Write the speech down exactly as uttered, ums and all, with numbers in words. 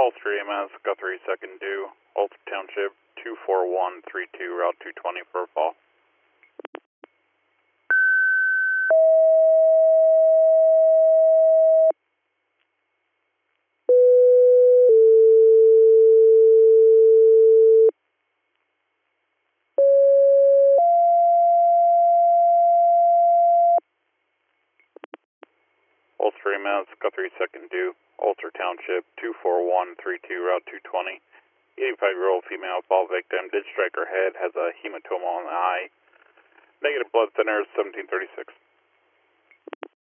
Ulster E M S, Guthrie second due, Ulster Township two four one three two, Route two twenty for a fall. Ulster E M S, Guthrie second due, Ulster Township two four one three two, Route two twenty. eighty-five-year-old female fall victim did strike her head, has a hematoma on the eye. Negative blood thinner, seventeen thirty-six.